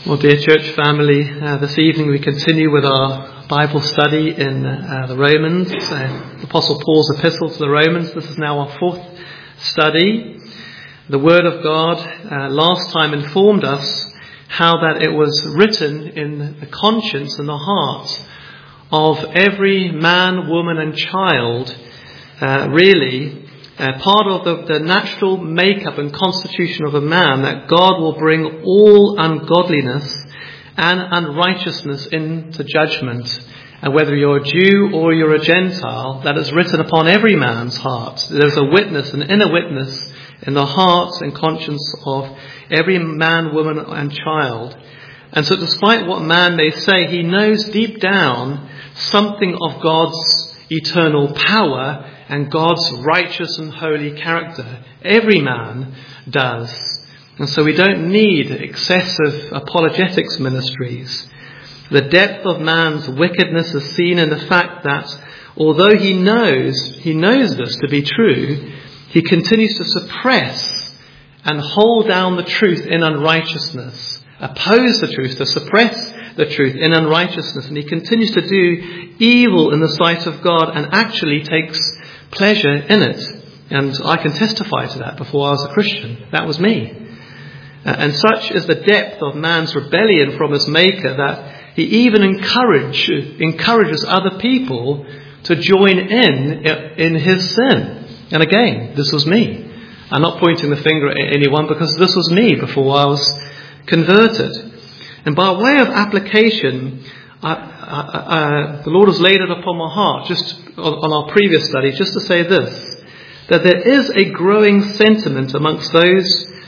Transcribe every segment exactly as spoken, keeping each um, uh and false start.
Well, dear church family, uh, this evening we continue with our Bible study in uh, the Romans, uh, Apostle Paul's epistle to the Romans. This is now our fourth study. The Word of God uh, last time informed us how that it was written in the conscience and the heart of every man, woman and child, uh, really, Uh, part of the, the natural makeup and constitution of a man, that God will bring all ungodliness and unrighteousness into judgment. And whether you're a Jew or you're a Gentile, that is written upon every man's heart. There's a witness, an inner witness in the heart and conscience of every man, woman and child. And so despite what man may say, he knows deep down something of God's eternal power and God's righteous and holy character. Every man does. And so we don't need excessive apologetics ministries. The depth of man's wickedness is seen in the fact that although he knows, he knows this to be true, he continues to suppress and hold down the truth in unrighteousness, oppose the truth, to suppress the truth in unrighteousness. And he continues to do evil in the sight of God and actually takes pleasure in it. And I can testify to that. Before I was a Christian, that was me. Uh, and such is the depth of man's rebellion from his maker that he even encourage, encourages other people to join in in his sin. And again, this was me. I'm not pointing the finger at anyone, because this was me before I was converted. And by way of application, I, I, I, the Lord has laid it upon my heart, just on, on our previous study, just to say this, that there is a growing sentiment amongst those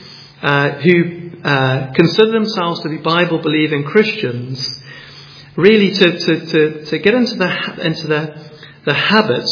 uh, who uh, consider themselves to be Bible-believing Christians, really to, to, to, to get into the into the, the habit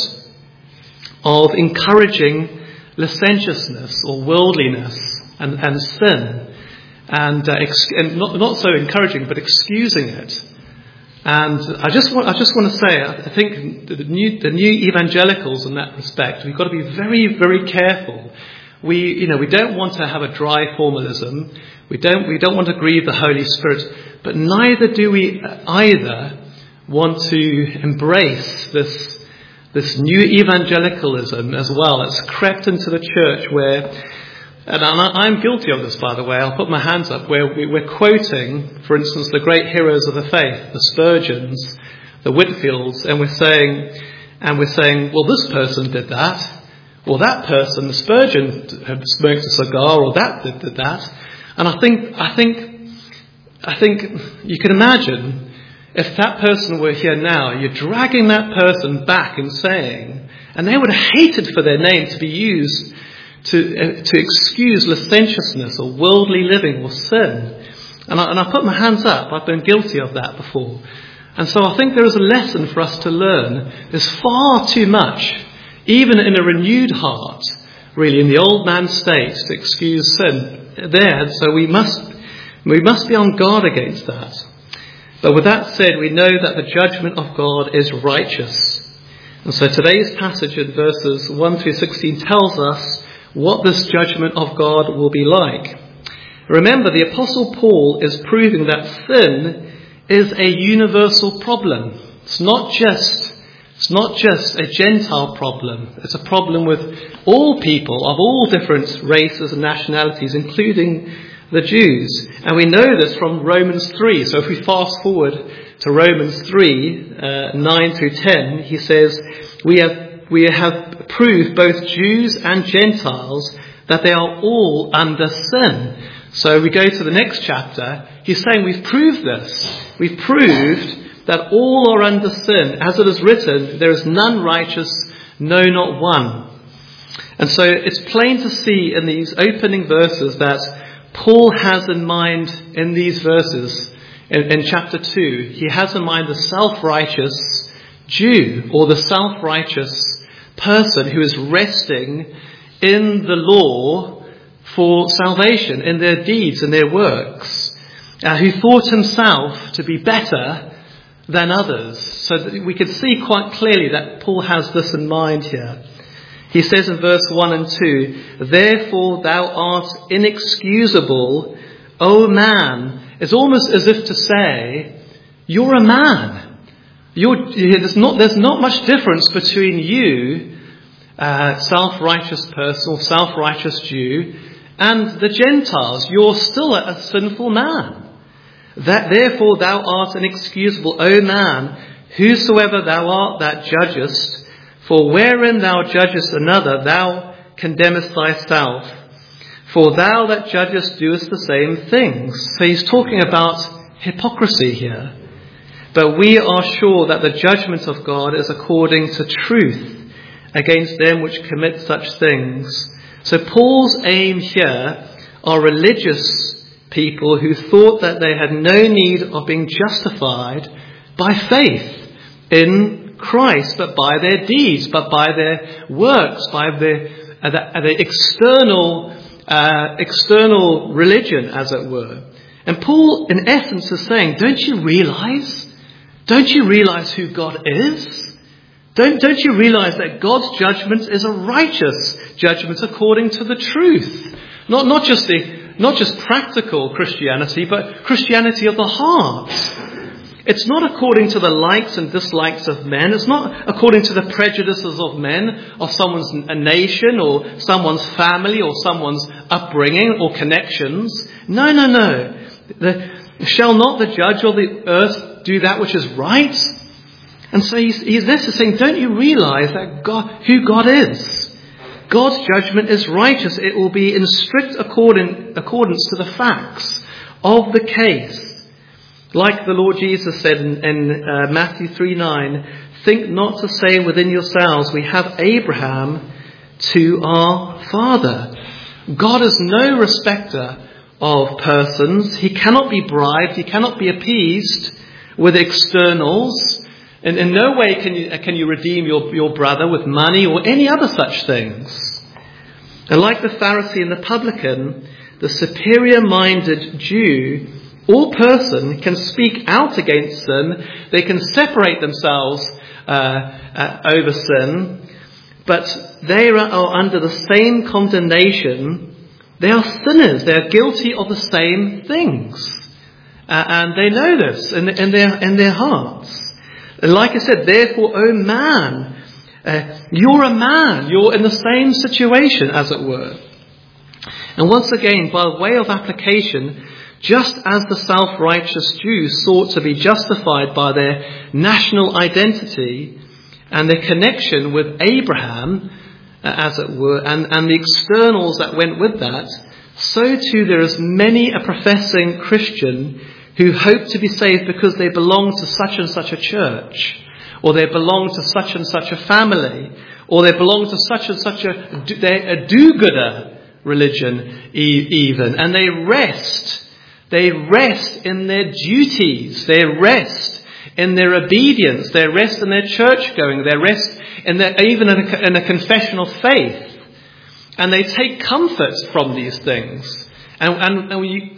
of encouraging licentiousness or worldliness and, and sin, and, uh, ex- and not, not so encouraging, but excusing it. And I just want, I just want to say, I think the new, the new evangelicals in that respect, we've got to be very, very careful. We, you know, we don't want to have a dry formalism. We don't, we don't want to grieve the Holy Spirit, but neither do we either want to embrace this, this new evangelicalism as well. It's crept into the church where, and I'm guilty of this, by the way, I'll put my hands up, where we're quoting, for instance, the great heroes of the faith, the Spurgeons, the Whitfields, and we're saying, and we're saying, well, this person did that, or that person, the Spurgeon, had smoked a cigar, or that did, did that. And I think, I think, I think you can imagine if that person were here now, you're dragging that person back and saying, and they would have hated for their name to be used to uh, to excuse licentiousness or worldly living or sin. And I, and I put my hands up. I've been guilty of that before. And so I think there is a lesson for us to learn. There's far too much, even in a renewed heart, really in the old man state, to excuse sin there. So we must we must be on guard against that. But with that said, we know that the judgment of God is righteous. And so today's passage in verses one through sixteen tells us what this judgment of God will be like. Remember, the Apostle Paul is proving that sin is a universal problem. It's not just, it's not just a Gentile problem. It's a problem with all people of all different races and nationalities, including the Jews. And we know this from Romans three. So if we fast forward to Romans three, uh, nine through ten, he says, we have We have proved both Jews and Gentiles that they are all under sin. So we go to the next chapter. He's saying we've proved this. We've proved that all are under sin. As it is written, there is none righteous, no, not one. And so it's plain to see in these opening verses that Paul has in mind in these verses, in, in chapter two, he has in mind the self-righteous Jew or the self-righteous person who is resting in the law for salvation, in their deeds and their works, uh, who thought himself to be better than others. So that we can see quite clearly that Paul has this in mind here. He says in verse one and two, "Therefore thou art inexcusable, O man, It's almost as if to say, you're a man. You're, there's, not, there's not much difference between you, uh, self-righteous person or self-righteous Jew, and the Gentiles. You're still a, a sinful man. That therefore thou art inexcusable, O man, whosoever thou art that judgest, for wherein thou judgest another, thou condemnest thyself. For thou that judgest doest the same things. So he's talking about hypocrisy here. But we are sure that the judgment of God is according to truth against them which commit such things. So Paul's aim here are religious people who thought that they had no need of being justified by faith in Christ, but by their deeds, but by their works, by their, uh, the, uh, the external uh, external religion, as it were. And Paul, in essence, is saying, don't you realize? Don't you realize who God is? Don't, don't you realize that God's judgment is a righteous judgment according to the truth? Not, not just the Not just practical Christianity, but Christianity of the heart. It's not according to the likes and dislikes of men. It's not according to the prejudices of men, of someone's a nation or someone's family or someone's upbringing or connections. No, no, no. The, shall not the judge of the earth do that which is right? And so he's, he's this is saying, don't you realize that God, who God is? God's judgment is righteous. It will be in strict according, accordance to the facts of the case. Like the Lord Jesus said in, in uh, Matthew three nine, think not to say within yourselves, we have Abraham to our father. God is no respecter of persons. He cannot be bribed. He cannot be appeased with externals. And in no way can you, can you redeem your, your brother with money or any other such things. And like the Pharisee and the publican, the superior-minded Jew or person can speak out against sin. They can separate themselves uh, uh, over sin, but they are, are under the same condemnation. They are sinners. They are guilty of the same things. Uh, and they know this in, in, their, in their hearts. And like I said, therefore, oh man, uh, you're a man. You're in the same situation, as it were. And once again, by way of application, just as the self-righteous Jews sought to be justified by their national identity and their connection with Abraham, uh, as it were, and, and the externals that went with that, so too there is many a professing Christian who hope to be saved because they belong to such and such a church, or they belong to such and such a family, or they belong to such and such a, a do-gooder religion even. And they rest, they rest in their duties, they rest in their obedience, they rest in their church going, they rest in their, even in a, in a confession of faith. And they take comfort from these things. And, and, and we...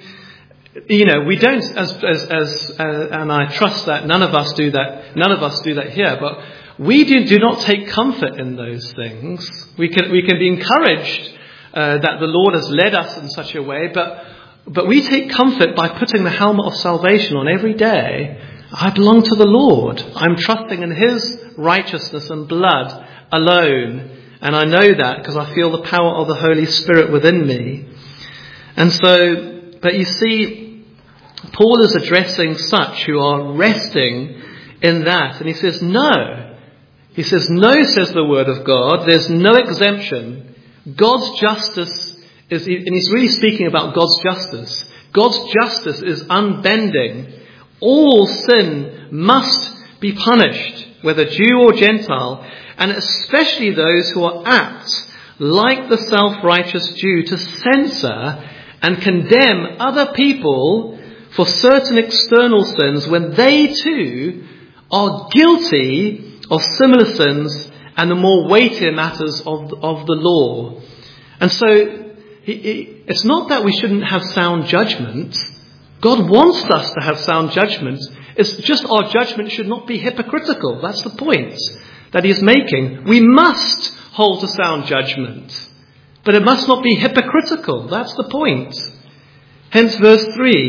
You know, we don't, as, as, as uh, and I trust that none of us do that, none of us do that here, but we do, do not take comfort in those things. We can, we can be encouraged uh, that the Lord has led us in such a way, but, but we take comfort by putting the helmet of salvation on every day. I belong to the Lord. I'm trusting in His righteousness and blood alone. And I know that because I feel the power of the Holy Spirit within me. And so, but you see, Paul is addressing such who are resting in that. And he says, no. He says, no, says the word of God. There's no exemption. God's justice is, and he's really speaking about God's justice. God's justice is unbending. All sin must be punished, whether Jew or Gentile, and especially those who are apt, like the self-righteous Jew, to censor and condemn other people for certain external sins when they too are guilty of similar sins and the more weightier matters of, of the law. And so he, he, it's not that we shouldn't have sound judgment. God wants us to have sound judgment. It's just our judgment should not be hypocritical. That's the point that he's making. We must hold to sound judgment. But it must not be hypocritical. That's the point. Hence verse three.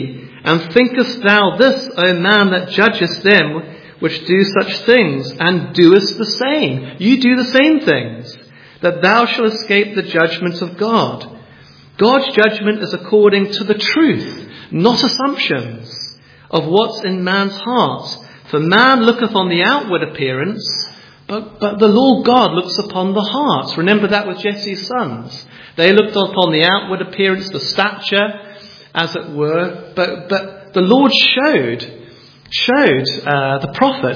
And thinkest thou this, O man, that judgest them which do such things, and doest the same? You do the same things, that thou shalt escape the judgment of God. God's judgment is according to the truth, not assumptions, of what's in man's heart. For man looketh on the outward appearance, but, but the Lord God looks upon the heart. Remember that with Jesse's sons. They looked upon the outward appearance, the stature, as it were, but but the Lord showed showed uh, the prophet,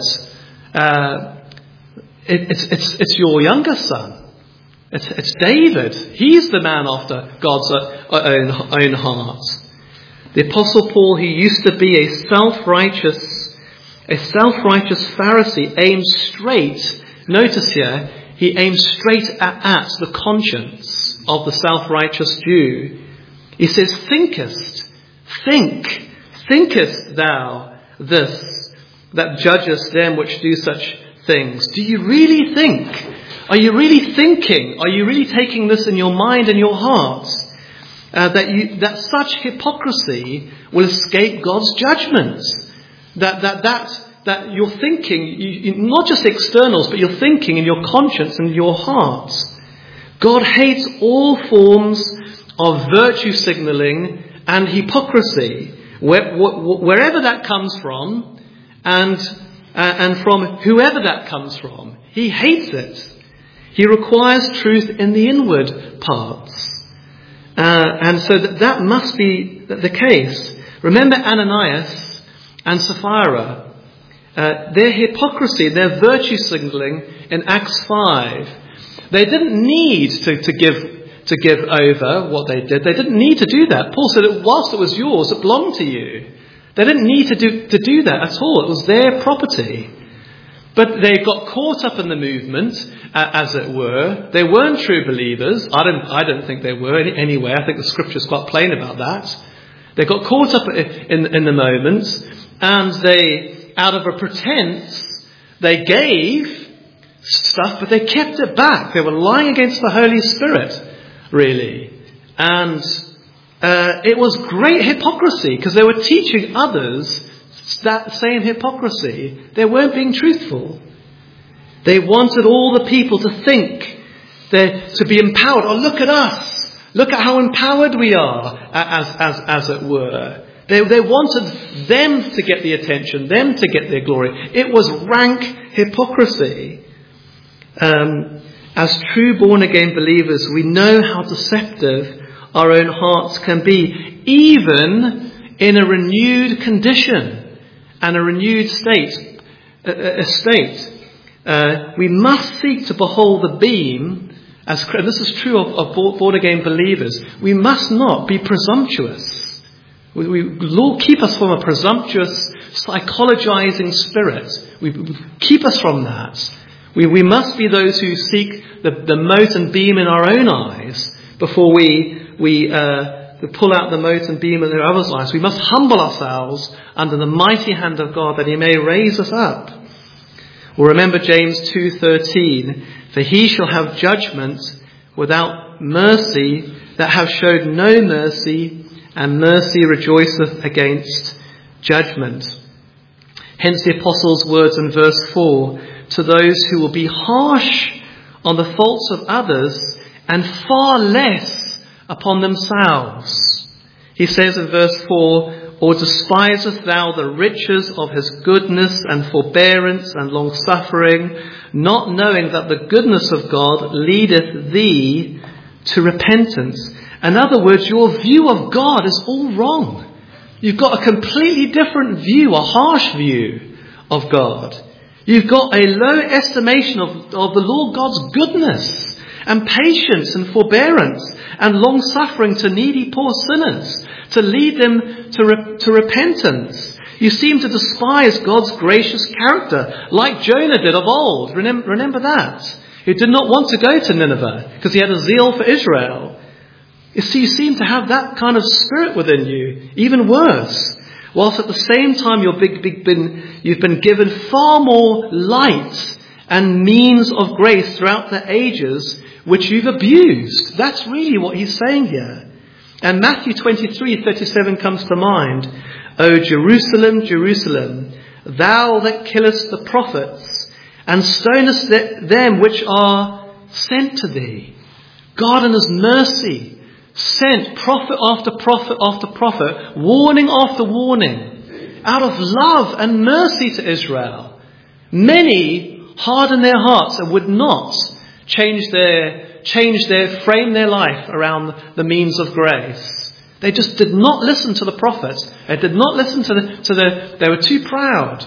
uh, it, it's it's it's your younger son, it's it's David. He's the man after God's own own heart. The Apostle Paul, he used to be a self-righteous a self-righteous Pharisee, aimed straight. Notice here, he aimed straight at, at the conscience of the self-righteous Jew. He says, thinkest, think, thinkest thou this, that judgest them which do such things? Do you really think? Are you really thinking? Are you really taking this in your mind and your heart? Uh, that you, that such hypocrisy will escape God's judgment. That that that that you're thinking, you, you, not just externals, but you're thinking in your conscience and your heart. God hates all forms of virtue signalling and hypocrisy, where, wh- wherever that comes from, and uh, and from whoever that comes from. He hates it. He requires truth in the inward parts, uh, and so that, that must be the case. Remember Ananias and Sapphira, uh, their hypocrisy, their virtue signalling in Acts five. They didn't need to, to give. to give over what they did. They didn't need to do that. Paul said that whilst it was yours, it belonged to you. They didn't need to do, to do that at all. It was their property. But they got caught up in the movement, uh, as it were. They weren't true believers. I don't, I don't think they were anyway. I think the scripture's quite plain about that. They got caught up in, in the moment, and they, out of a pretense, they gave stuff, but they kept it back. They were lying against the Holy Spirit, really. And uh, it was great hypocrisy, because they were teaching others that same hypocrisy. They weren't being truthful. They wanted all the people to think, to be empowered. Oh, look at us. Look at how empowered we are, as as as it were. They, they wanted them to get the attention, them to get their glory. It was rank hypocrisy. Um, as true born-again believers, we know how deceptive our own hearts can be, even in a renewed condition and a renewed state. A, a state. Uh, we must seek to behold the beam. As this is true of, of born-again believers. We must not be presumptuous. We, we, Lord, keep us from a presumptuous, psychologizing spirit. We, keep us from that. We, we must be those who seek the, the mote and beam in our own eyes before we we uh, pull out the mote and beam in their others' eyes. We must humble ourselves under the mighty hand of God, that He may raise us up. Well, remember James two thirteen. For he shall have judgment without mercy that have showed no mercy, and mercy rejoiceth against judgment. Hence the apostle's words in verse four, to those who will be harsh on the faults of others and far less upon themselves. He says in verse four, or despisest thou the riches of his goodness and forbearance and long-suffering, not knowing that the goodness of God leadeth thee to repentance? In other words, your view of God is all wrong. You've got a completely different view, a harsh view of God. You've got a low estimation of, of the Lord God's goodness and patience and forbearance and long-suffering to needy poor sinners, to lead them to, re- to repentance. You seem to despise God's gracious character, like Jonah did of old. Remember, remember that. He did not want to go to Nineveh because he had a zeal for Israel. You see, you seem to have that kind of spirit within you, even worse. Whilst at the same time you're big, big, been, you've been given far more light and means of grace throughout the ages, which you've abused. That's really what he's saying here. And Matthew twenty-three thirty-seven comes to mind. O Jerusalem, Jerusalem, thou that killest the prophets, and stonest them which are sent to thee. God in his mercy sent prophet after prophet after prophet, warning after warning, out of love and mercy to Israel. Many hardened their hearts and would not change their, change their, frame their life around the means of grace. They just did not listen to the prophets. They did not listen to the, to the, they were too proud.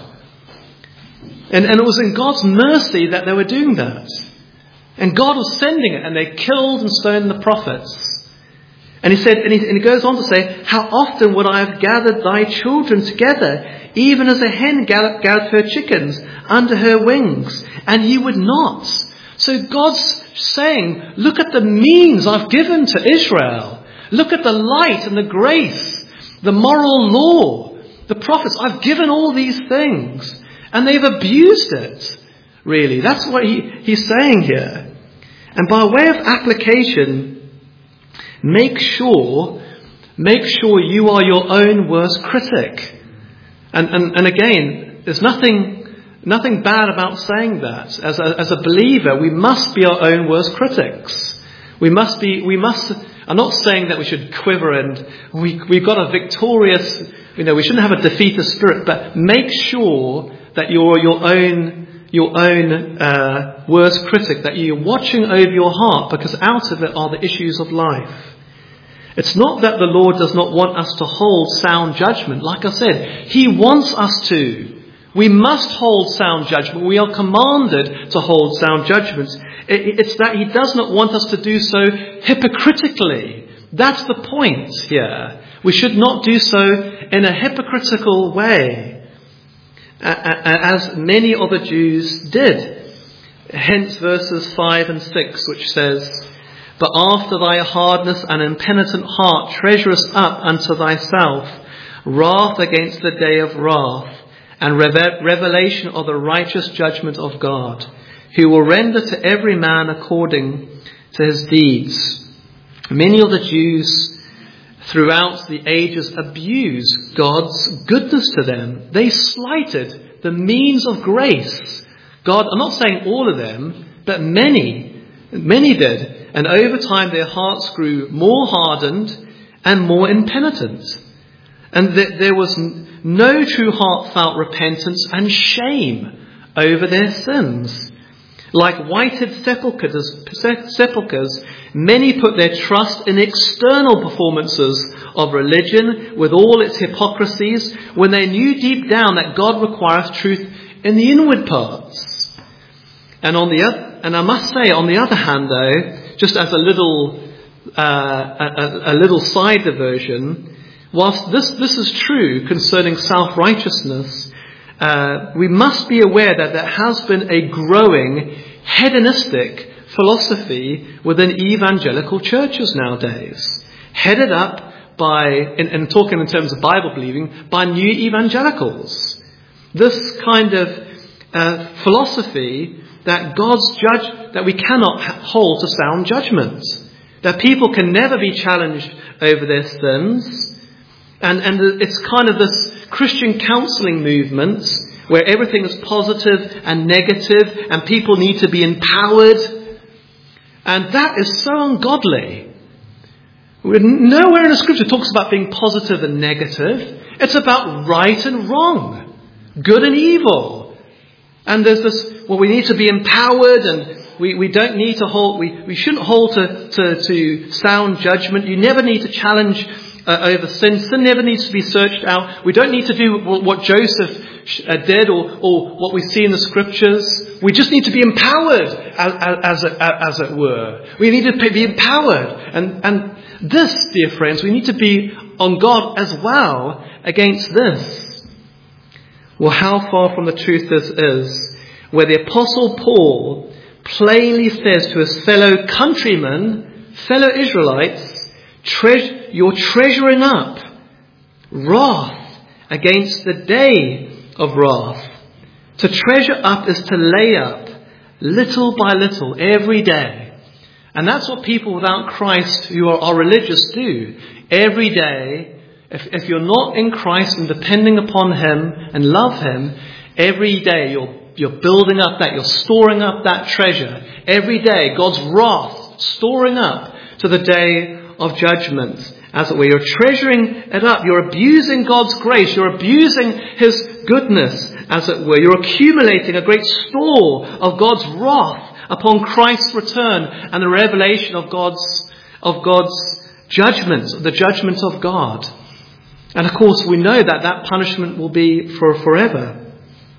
And, and it was in God's mercy that they were doing that. And God was sending it, and they killed and stoned the prophets. And he said, and he, and he goes on to say, how often would I have gathered thy children together, even as a hen gathered, gathered her chickens under her wings, and ye would not. So God's saying, look at the means I've given to Israel. Look at the light and the grace, the moral law, the prophets. I've given all these things, and they've abused it, really. That's what he, he's saying here. And by way of application, make sure, make sure you are your own worst critic. And, and, and again, there's nothing, nothing bad about saying that. As a, as a believer, we must be our own worst critics. We must be, we must, I'm not saying that we should quiver and we, we've got a victorious, you know, we shouldn't have a defeatist spirit, but make sure that you're your own, your own uh, worst critic, that you're watching over your heart, because out of it are the issues of life. It's not that the Lord does not want us to hold sound judgment. Like I said, He wants us to. We must hold sound judgment. We are commanded to hold sound judgments. It's that He does not want us to do so hypocritically. That's the point here. We should not do so in a hypocritical way, as many of the Jews did. Hence verses five and six, which says, but after thy hardness and impenitent heart treasurest up unto thyself wrath against the day of wrath, and revelation of the righteous judgment of God, who will render to every man according to his deeds. Many of the Jews throughout the ages abused God's goodness to them. They slighted the means of grace. God, I'm not saying all of them, but many, many did. And over time their hearts grew more hardened and more impenitent. And th- there was no true heartfelt repentance and shame over their sins. Like whited sepulchres, sepulchres, many put their trust in external performances of religion with all its hypocrisies, when they knew deep down that God requires truth in the inward parts. And on the other, and I must say, on the other hand, though, just as a little uh, a, a little side diversion, whilst this, this is true concerning self-righteousness, uh, we must be aware that there has been a growing hedonistic philosophy within evangelical churches nowadays, headed up by, and, and talking in terms of Bible believing, by new evangelicals. This kind of uh, philosophy that God's judge, that we cannot hold to sound judgment, that people can never be challenged over their sins. And, and it's kind of this Christian counselling movement where everything is positive and negative and people need to be empowered. And that is so ungodly. Nowhere in the scripture talks about being positive and negative. It's about right and wrong, good and evil. And there's this, well, we need to be empowered, and we, we don't need to hold, we, we shouldn't hold to, to, to sound judgment. You never need to challenge Uh, over sin. Sin never needs to be searched out. We don't need to do what Joseph uh, did, or, or what we see in the scriptures. We just need to be empowered, as, as, it, as it were. We need to be empowered. And, and this, dear friends, we need to be on God as well against this. Well, how far from the truth this is, where the Apostle Paul plainly says to his fellow countrymen, fellow Israelites, treasure You're treasuring up wrath against the day of wrath. To treasure up is to lay up little by little every day. And that's what people without Christ who are, are religious do. Every day If, if you're not in Christ and depending upon Him and love Him, every day you're, you're building up that, you're storing up that treasure. Every day, God's wrath storing up to the day of judgment. As it were, you're treasuring it up. You're abusing God's grace. You're abusing His goodness, as it were. You're accumulating a great store of God's wrath upon Christ's return and the revelation of God's, of God's judgment, the judgment of God. And of course, we know that that punishment will be for forever.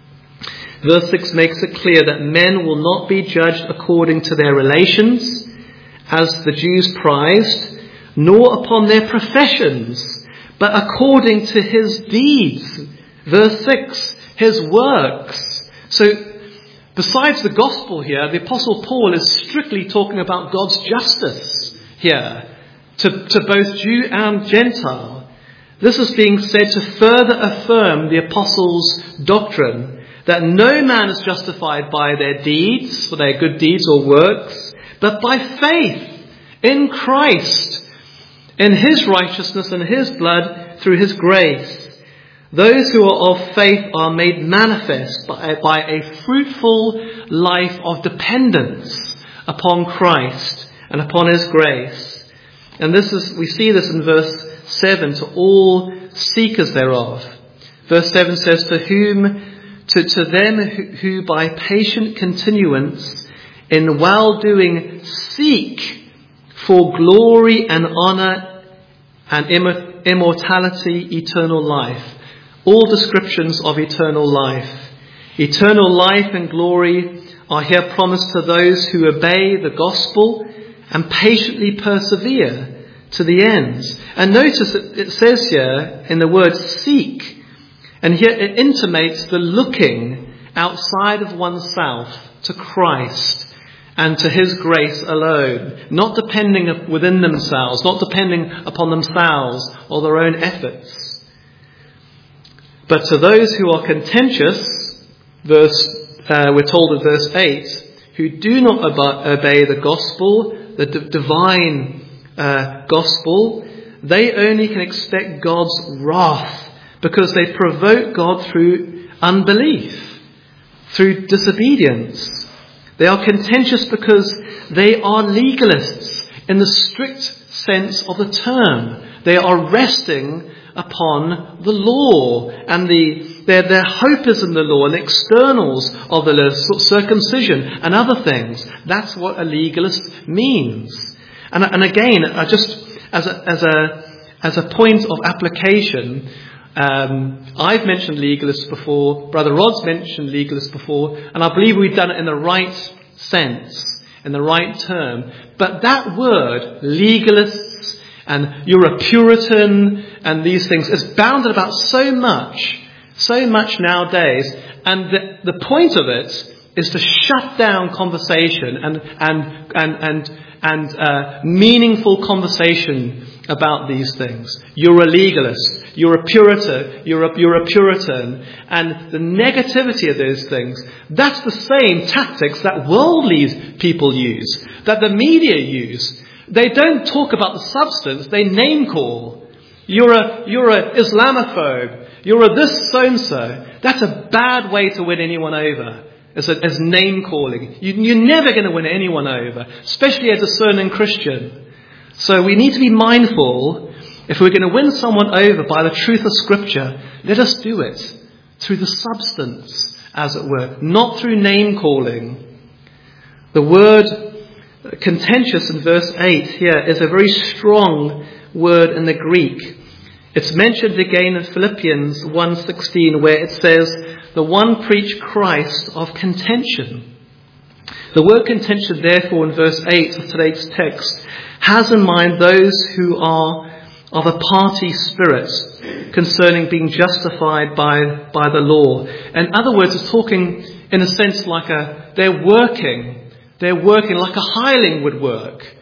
Verse six makes it clear that men will not be judged according to their relations, as the Jews prized, nor upon their professions, but according to his deeds. Verse six, his works. So, besides the gospel here, the Apostle Paul is strictly talking about God's justice here to, to both Jew and Gentile. This is being said to further affirm the Apostles' doctrine that no man is justified by their deeds, for their good deeds or works, but by faith in Christ, in His righteousness and His blood through His grace. Those who are of faith are made manifest by, by a fruitful life of dependence upon Christ and upon His grace. And this is, we see this in verse seven, to all seekers thereof. Verse seven says, to whom, to, to them who, who by patient continuance in well-doing seek for glory and honour and immortality, eternal life. All descriptions of eternal life. Eternal life and glory are here promised to those who obey the gospel and patiently persevere to the end. And notice that it says here in the word seek, and here it intimates the looking outside of oneself to Christ and to His grace alone, not depending within themselves, not depending upon themselves or their own efforts. But to those who are contentious, verse uh, we're told in verse eight, who do not ob- obey the gospel, the d- divine uh, gospel, they only can expect God's wrath because they provoke God through unbelief, through disobedience. They are contentious because they are legalists in the strict sense of the term. They are resting upon the law, and the, their, their hope is in the law and the externals of the law, circumcision and other things. That's what a legalist means. And, and again, uh, just as a, as a, as a point of application, um, I've mentioned legalists before, Brother Rod's mentioned legalists before, and I believe we've done it in the right sense, in the right term. But that word, legalists, and you're a Puritan, and these things, is bounded about so much, so much nowadays. And the, the point of it is to shut down conversation and and and and and uh, meaningful conversation about these things. You're a legalist. You're a Puritan. You're a, you're a Puritan. And the negativity of those things, that's the same tactics that worldly people use, that the media use. They don't talk about the substance. They name call. You're a, you're a Islamophobe. You're a this so-and-so. That's a bad way to win anyone over. As, a, as name calling. You, you're never going to win anyone over, especially a discerning Christian. So we need to be mindful, if we're going to win someone over by the truth of Scripture, let us do it through the substance, as it were, not through name calling. The word contentious in verse eight here is a very strong word in the Greek. It's mentioned again in Philippians one sixteen, where it says, the one preach Christ of contention. The word contention, therefore, in verse eight of today's text, has in mind those who are of a party spirit concerning being justified by, by the law. In other words, it's talking in a sense like a, they're working, they're working like a hireling would work,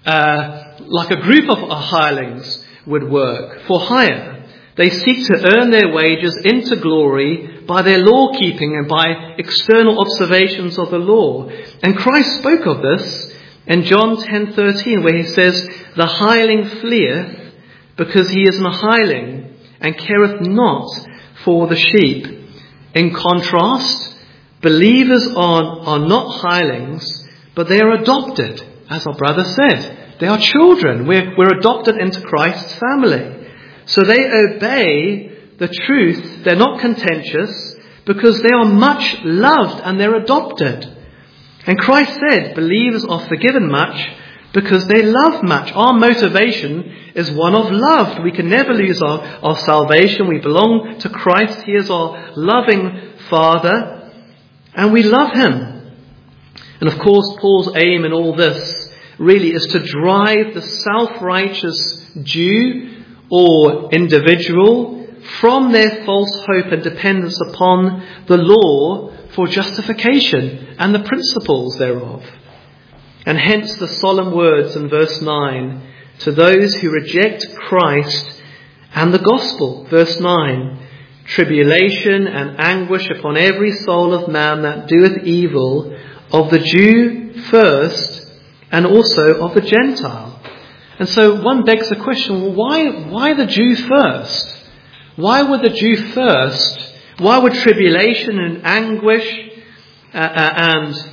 uh, like a group of hirelings would work for hire. They seek to earn their wages into glory by their law keeping and by external observations of the law. And Christ spoke of this in John ten thirteen, where He says, the hireling fleeth because he is an hireling, and careth not for the sheep. In contrast, believers are, are not hirelings, but they are adopted, as our brother said. They are children. We're, we're adopted into Christ's family. So they obey the truth. They're not contentious because they are much loved and they're adopted. And Christ said believers are forgiven much because they love much. Our motivation is one of love. We can never lose our, our salvation. We belong to Christ. He is our loving Father, and we love him. And of course, Paul's aim in all this really is to drive the self-righteous Jew or individual from their false hope and dependence upon the law for justification and the principles thereof. And hence the solemn words in verse nine, to those who reject Christ and the gospel. Verse nine, tribulation and anguish upon every soul of man that doeth evil, of the Jew first, and also of the Gentile. And so one begs the question, well, why, why the Jew first? Why would the Jew first? Why would tribulation and anguish uh, uh, and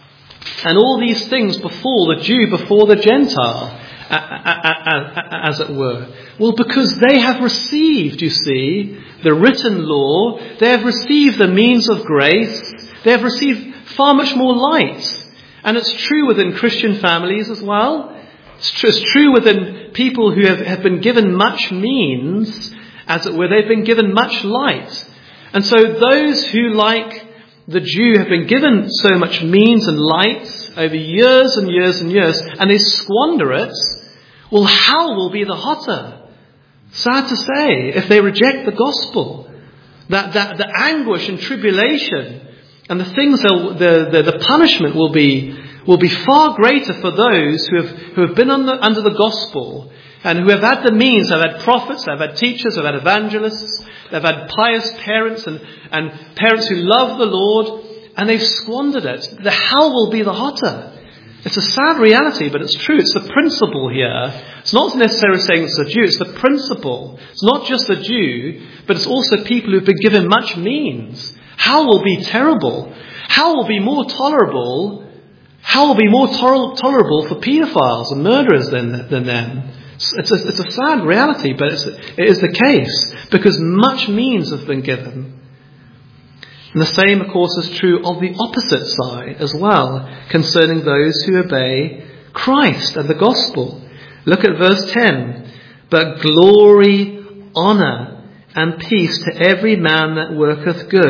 and all these things befall the Jew before the Gentile, uh, uh, uh, as it were? Well, because they have received, you see, the written law. They have received the means of grace. They have received far much more light. And it's true within Christian families as well. It's true, it's true within people who have, have been given much means, as it were. They've been given much light. And so those who, like the Jew, have been given so much means and light over years and years and years, and they squander it, well, hell will be the hotter. Sad to say, if they reject the gospel, that, that the anguish and tribulation and the things, the, the, the punishment will be will be far greater for those who have who have been under, under the gospel and who have had the means. They've had prophets, they've had teachers, they've had evangelists, they've had pious parents and, and parents who love the Lord, and they've squandered it. The hell will be the hotter. It's a sad reality, but it's true. It's the principle here. It's not necessarily saying it's the Jew, it's the principle. It's not just the Jew, but it's also people who've been given much means. Hell will be terrible. Hell will be more tolerable. Hell will be more to- tolerable for paedophiles and murderers than, than them. It's a, it's a sad reality, but it's, it is the case because much means have been given. And the same, of course, is true of the opposite side as well, concerning those who obey Christ and the gospel. Look at verse ten. But glory, honour, and peace to every man that worketh good,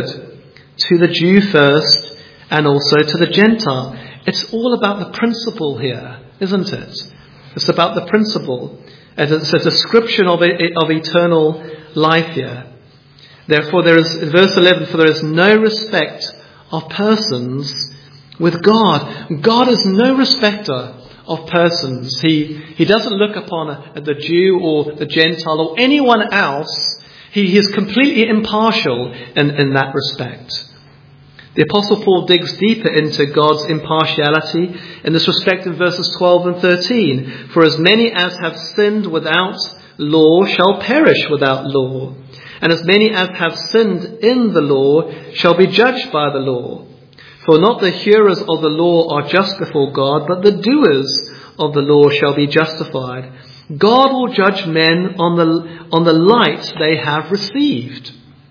to the Jew first, and also to the Gentile. It's all about the principle here, isn't it? It's about the principle. It's a description of, of eternal life here. Therefore, there is, in verse eleven, for there is no respect of persons with God. God is no respecter of persons. He, he doesn't look upon a, the Jew or the Gentile or anyone else. He, he is completely impartial in, in that respect. The Apostle Paul digs deeper into God's impartiality in this respect in verses twelve and thirteen. For as many as have sinned without law shall perish without law. And as many as have sinned in the law shall be judged by the law. For not the hearers of the law are just before God, but the doers of the law shall be justified. God will judge men on the, on the light they have received.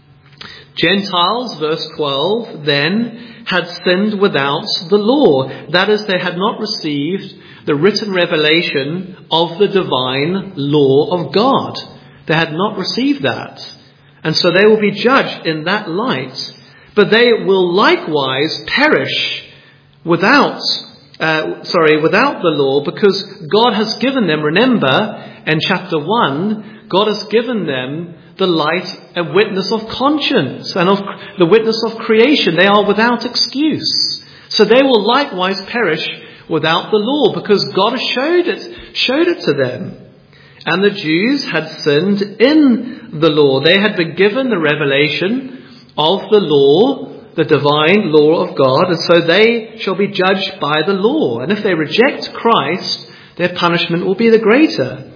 Gentiles, verse twelve, then had sinned without the law. That is, they had not received the written revelation of the divine law of God. They had not received that. And so they will be judged in that light. But they will likewise perish without, uh, sorry, without the law, because God has given them, remember, in chapter one, God has given them the light and witness of conscience and of the witness of creation. They are without excuse. So they will likewise perish without the law, because God has showed it, showed it to them. And the Jews had sinned in the law. They had been given the revelation of the law, the divine law of God, and so they shall be judged by the law. And if they reject Christ, their punishment will be the greater.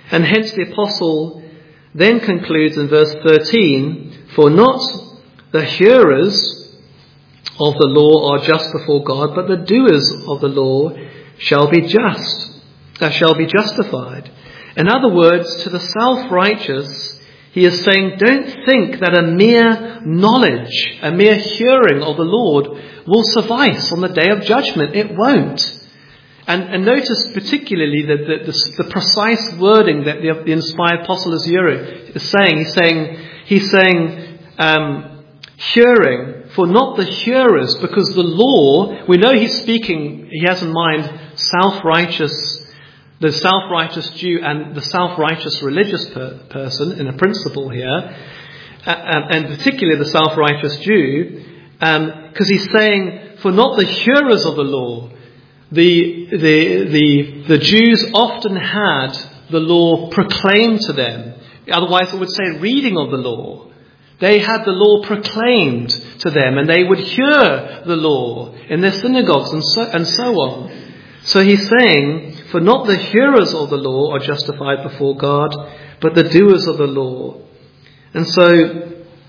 And hence the apostle then concludes in verse thirteen, for not the hearers of the law are just before God, but the doers of the law shall be just, uh, shall be justified. In other words, to the self-righteous, he is saying, don't think that a mere knowledge, a mere hearing of the Lord will suffice on the day of judgment. It won't. And, and notice particularly the, the, the, the precise wording that the, the inspired apostle is saying. He's saying, he's saying um, hearing, for not the hearers, because the law, we know he's speaking, he has in mind self-righteous, the self-righteous Jew and the self-righteous religious per, person in a principle here, and, and particularly the self-righteous Jew, because um, he's saying, for not the hearers of the law. The, the, the, the Jews often had the law proclaimed to them. Otherwise it would say reading of the law. They had the law proclaimed to them, and they would hear the law in their synagogues and so, and so on. So he's saying, for not the hearers of the law are justified before God, but the doers of the law. And so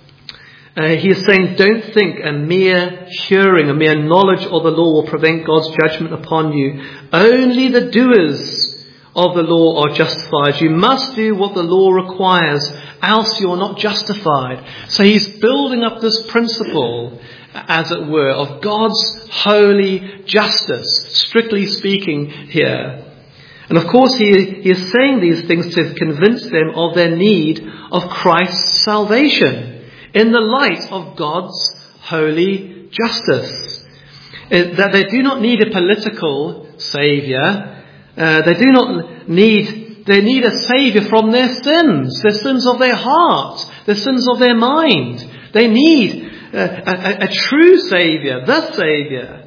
uh, he is saying, don't think a mere hearing, a mere knowledge of the law will prevent God's judgment upon you. Only the doers of the law are justified. You must do what the law requires, else you are not justified. So he's building up this principle, as it were, of God's holy justice, strictly speaking here. And of course he, he is saying these things to convince them of their need of Christ's salvation in the light of God's holy justice. That they do not need a political saviour. Uh, they do not need, they need a saviour from their sins, their sins of their heart, their sins of their mind. They need a, a, a true saviour, the saviour.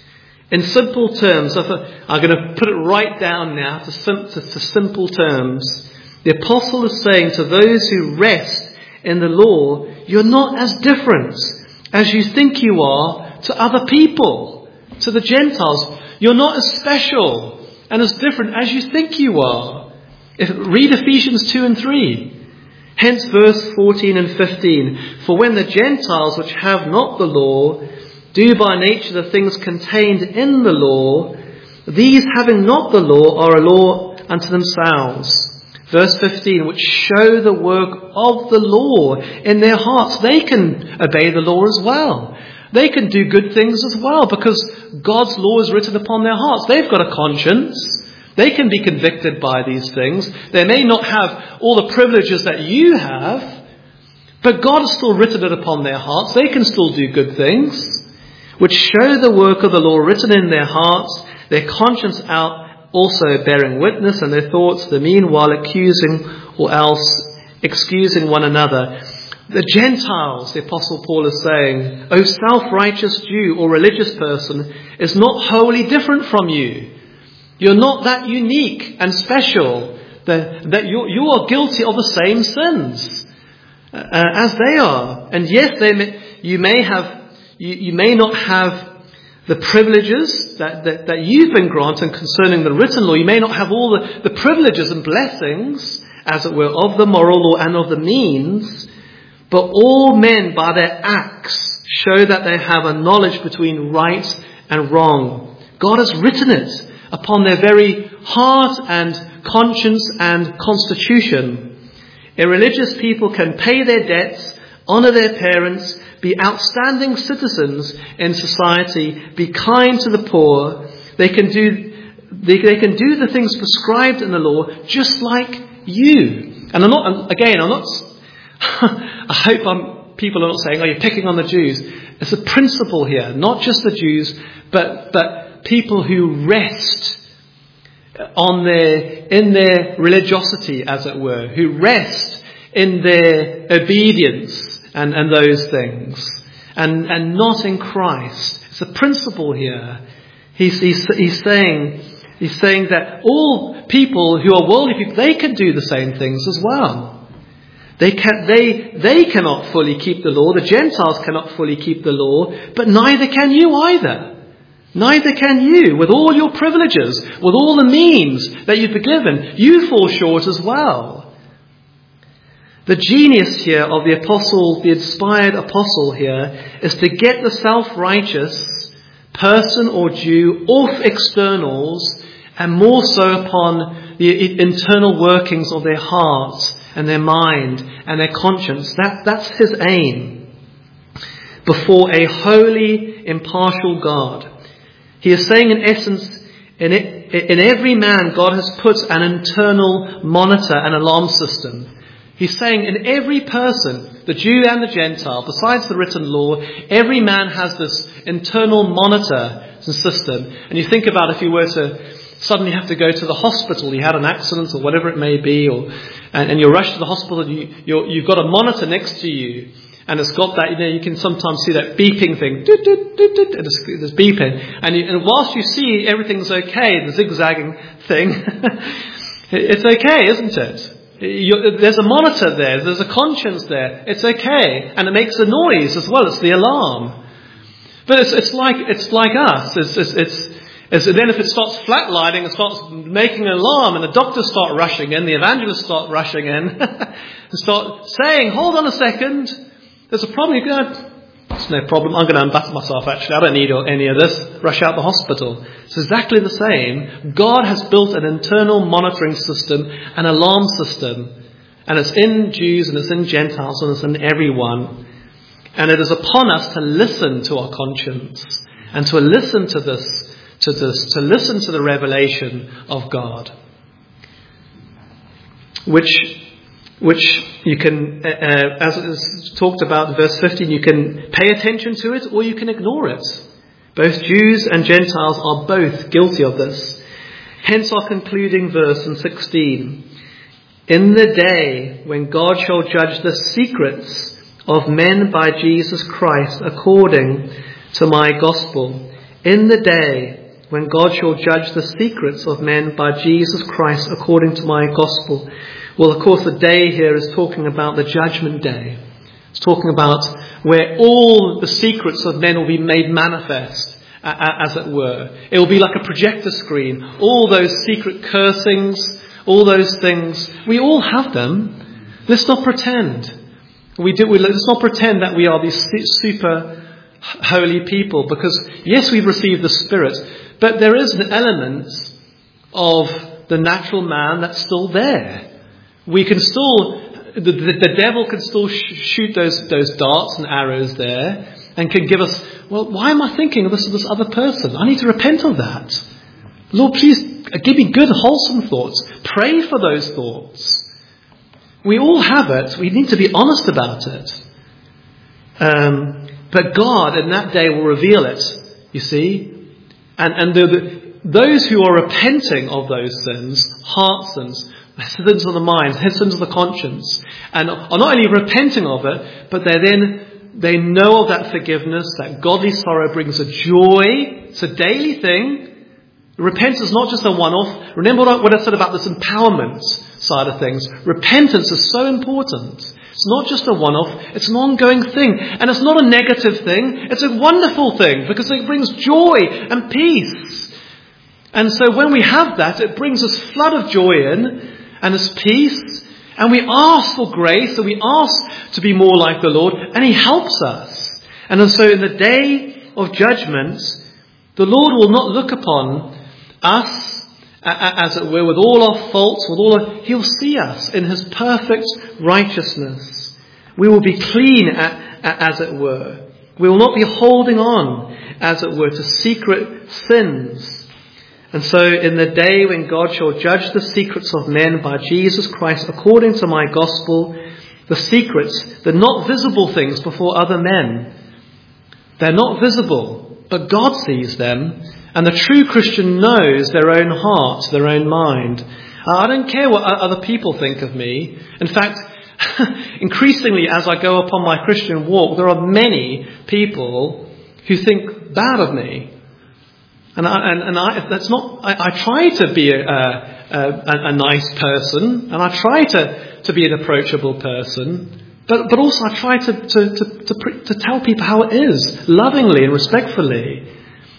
In simple terms, I'm going to put it right down now to, sim- to, to simple terms. The apostle is saying to those who rest in the law, you're not as different as you think you are to other people, to the Gentiles. You're not as special and as different as you think you are. If, read Ephesians two and three. Hence verse fourteen and fifteen. For when the Gentiles which have not the law do by nature the things contained in the law, these having not the law are a law unto themselves. Verse fifteen, which show the work of the law in their hearts. They can obey the law as well. They can do good things as well, because God's law is written upon their hearts. They've got a conscience. They can be convicted by these things. They may not have all the privileges that you have, but God has still written it upon their hearts. They can still do good things, which show the work of the law written in their hearts, their conscience out also bearing witness, and their thoughts the meanwhile accusing or else excusing one another. The Gentiles, the Apostle Paul is saying, O self-righteous Jew or religious person, is not wholly different from you. You're not that unique and special that, that you, you are guilty of the same sins uh, as they are. And yes, they may, you may have You, you may not have the privileges that, that, that you've been granted concerning the written law. You may not have all the, the privileges and blessings, as it were, of the moral law and of the means. But all men, by their acts, show that they have a knowledge between right and wrong. God has written it upon their very heart and conscience and constitution. A religious people can pay their debts, honour their parents, be outstanding citizens in society, be kind to the poor. They can do they, they can do the things prescribed in the law just like you. And I'm not again I'm not I hope I'm, people are not saying, oh, you're picking on the Jews. It's a principle here, not just the Jews, but but people who rest on their in their religiosity, as it were, who rest in their obedience. And, and those things, and, and not in Christ. It's a principle here. He's, he's, he's saying, he's saying that all people who are worldly people, they can do the same things as well. They can, they, they cannot fully keep the law. The Gentiles cannot fully keep the law, but neither can you either. Neither can you, with all your privileges, with all the means that you've been given. You fall short as well. The genius here of the apostle, the inspired apostle here, is to get the self-righteous person or Jew off externals and more so upon the internal workings of their hearts and their mind and their conscience. That, that's his aim. Before a holy, impartial God. He is saying in essence, in, it, in every man God has put an internal monitor and alarm system. He's saying in every person, the Jew and the Gentile, besides the written law, every man has this internal monitor system. And you think about if you were to suddenly have to go to the hospital, you had an accident or whatever it may be, or and, and you're rushed to the hospital, and you, you're, you've got a monitor next to you, and it's got that, you know, you can sometimes see that beeping thing, doot, doot, doot, doot, and it's, it's beeping. And, you, and whilst you see everything's okay, the zigzagging thing, it's okay, isn't it? You're, there's a monitor there, there's a conscience there, it's okay, and it makes a noise as well, it's the alarm. But it's, it's like it's like us, it's, it's, it's, it's then if it starts flatlining, it starts making an alarm, and the doctors start rushing in, the evangelists start rushing in, and start saying, hold on a second, there's a problem, you go, it's no problem, I'm going to unbutton myself actually, I don't need any of this, rush out the hospital. It's exactly the same. God has built an internal monitoring system, an alarm system, and it's in Jews and it's in Gentiles and it's in everyone. And it is upon us to listen to our conscience and to listen to this, to this, to listen to the revelation of God, which which you can, uh, as it is talked about in verse fifteen, you can pay attention to it or you can ignore it. Both Jews and Gentiles are both guilty of this. Hence our concluding verse in sixteen. In the day when God shall judge the secrets of men by Jesus Christ according to my gospel. In the day when God shall judge the secrets of men by Jesus Christ according to my gospel. Well, of course, the day here is talking about the judgment day. It's talking about where all the secrets of men will be made manifest, as it were. It will be like a projector screen. All those secret cursings, all those things, we all have them. Let's not pretend. We do. We, let's not pretend that we are these super holy people, because yes, we've received the Spirit, but there is an element of the natural man that's still there. We can still, the, the, the devil can still sh- shoot those those darts and arrows there, and can give us, well, why am I thinking of this this other person? I need to repent of that. Lord, please give me good, wholesome thoughts. Pray for those thoughts. We all have it. We need to be honest about it. Um, but God, in that day, will reveal it. You see, and and the, the, those who are repenting of those sins, heart sins, sins of the mind, sins of the conscience, and are not only repenting of it, but they then they know of that forgiveness, that godly sorrow brings a joy. It's a daily thing. Repentance is not just a one-off. Remember what I, what I said about this empowerment side of things. Repentance is so important. It's not just a one-off. It's an ongoing thing. And it's not a negative thing. It's a wonderful thing because it brings joy and peace. And so when we have that, it brings this flood of joy in and this peace. And we ask for grace and we ask to be more like the Lord. And He helps us. And so in the day of judgment, the Lord will not look upon us, as it were, with all our faults, with all our, He'll see us in His perfect righteousness. We will be clean, as it were. We will not be holding on, as it were, to secret sins. And so in the day when God shall judge the secrets of men by Jesus Christ, according to my gospel, the secrets, the not visible things before other men, they're not visible, but God sees them. And the true Christian knows their own heart, their own mind. Uh, I don't care what other people think of me. In fact, increasingly as I go upon my Christian walk, there are many people who think bad of me. And I, and, and I, that's not, I, I try to be a, a, a nice person, and I try to, to be an approachable person, but, but also I try to, to, to, to, to tell people how it is, lovingly and respectfully.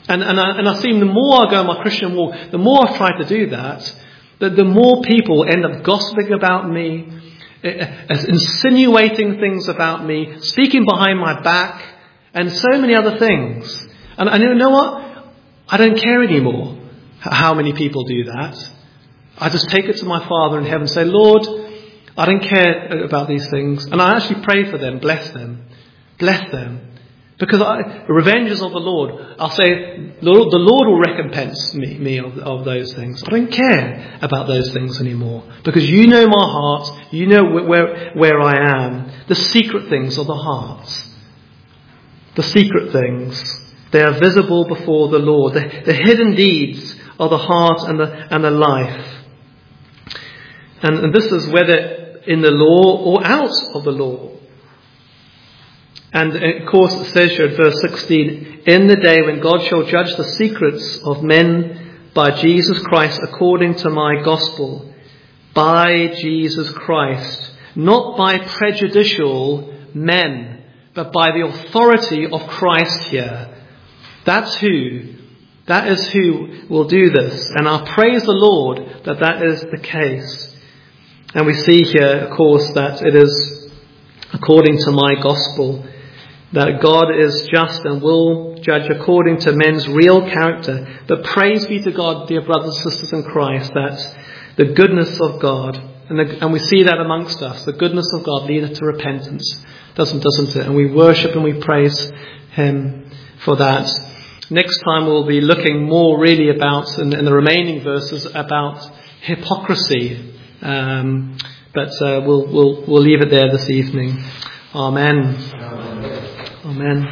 And, and, I, and I've seen the more I go on my Christian walk, the more I've tried to do that, that the more people end up gossiping about me, as insinuating things about me, speaking behind my back, and so many other things. And, and you know what? I don't care anymore how many people do that. I just take it to my Father in heaven and say, Lord, I don't care about these things. And I actually pray for them, bless them, bless them. Because I, the revenge is of the Lord. I'll say, Lord, the Lord will recompense me, me of, of those things. I don't care about those things anymore. Because you know my heart. You know where, where I am. The secret things of the heart. The secret things. They are visible before the Lord. The, the hidden deeds of the heart and the, and the life. And, and this is whether in the law or out of the law. And of course it says here in verse sixteen, in the day when God shall judge the secrets of men by Jesus Christ according to my gospel, by Jesus Christ, not by prejudicial men, but by the authority of Christ here. That's who, that is who will do this. And I praise the Lord that that is the case. And we see here, of course, that it is according to my gospel, that God is just and will judge according to men's real character. But praise be to God, dear brothers and sisters in Christ, that the goodness of God, and, the, and we see that amongst us, the goodness of God leadeth to repentance, doesn't, doesn't it? And we worship and we praise Him for that. Next time we'll be looking more really about, in, in the remaining verses, about hypocrisy. Um, but uh, we'll, we'll, we'll leave it there this evening. Amen. Amen.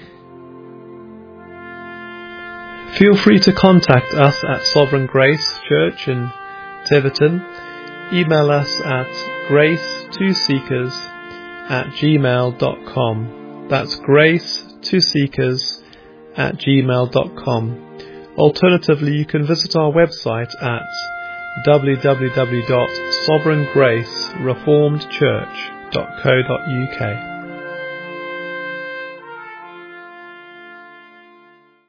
Feel free to contact us at Sovereign Grace Church in Tiverton. Email us at grace two seekers at gmail dot com. That's grace two seekers at gmail dot com. Alternatively, you can visit our website at w w w dot sovereign grace reformed church dot co dot u k.